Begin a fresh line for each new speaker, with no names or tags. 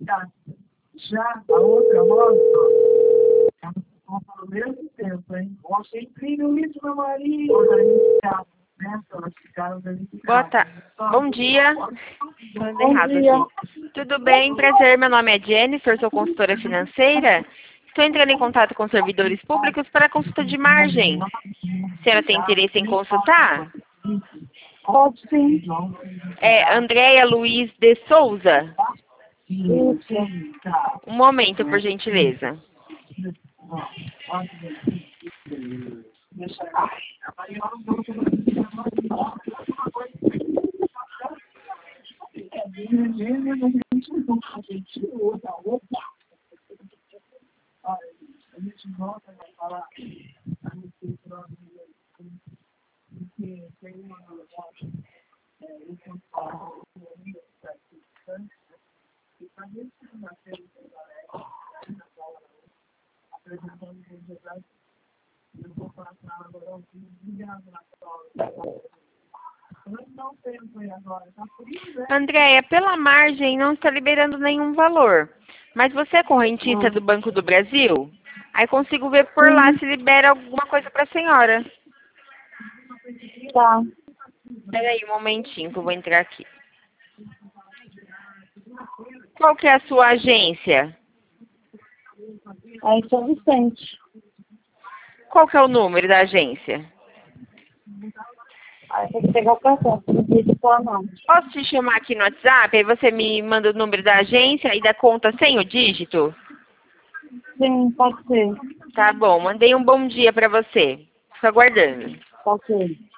Já a outra moça, ela ficou ao mesmo tempo, hein? Eu achei incrível isso, Ana Maria. Elas ficaram
Bota. Bom dia. Falando errado
dia.
aqui. Tudo bem? Prazer. Meu nome é Jennifer, sou consultora financeira. Estou entrando em contato com servidores públicos para consulta de margem. A senhora tem interesse em consultar?
Pode sim.
É Andréia Luiz de Souza.
Isso.
Um momento, por gentileza.
A gente volta a falar a respeito que tem uma apresentando os resultados. Eu vou passar agora um vídeo não tempo aí agora, tá frio, né?
Andréia, pela margem não está liberando nenhum valor. Mas você é correntista do Banco do Brasil? Aí consigo ver por lá se libera alguma coisa para a senhora.
Tá.
Espera aí um momentinho que eu vou entrar aqui. Qual que é a sua agência?
Aí, São Vicente.
Qual que é o número da agência?
Aí tem que pegar o cartão, não precisa falar não.
Posso te chamar aqui no WhatsApp? Aí você me manda o número da agência e da conta sem o dígito?
Sim, pode ser.
Tá bom, mandei um bom dia para você. Fico aguardando.
Pode ser.